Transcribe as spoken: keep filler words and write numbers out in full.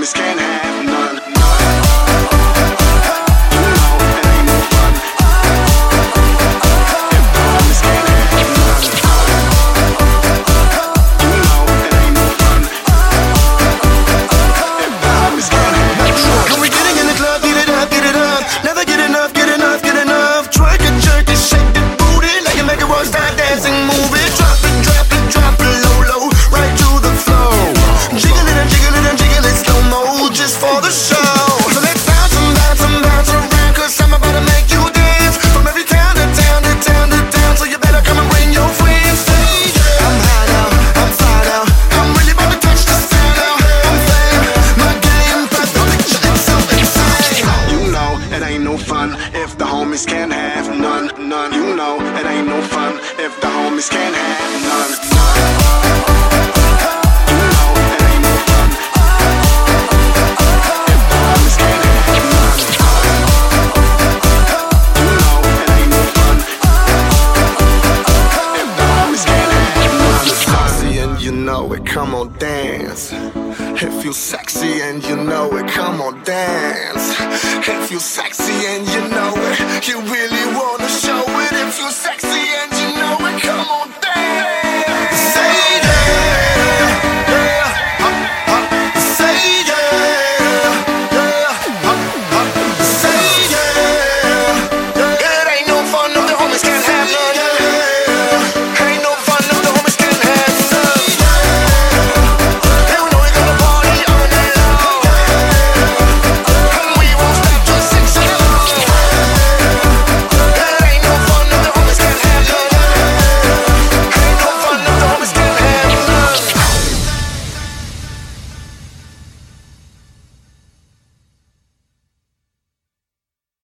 homies can't have none. If the homies can't have none, none. You know it ain't no fun if the homies can't have none, none. You know it ain't no fun if the homies can't have none. You know it ain't no fun if the homies can't have none. Sexy and you know it, come on dance. If you sexy and you know it, come on dance. If you sexy and you know it, you really wanna show it. If you sexy and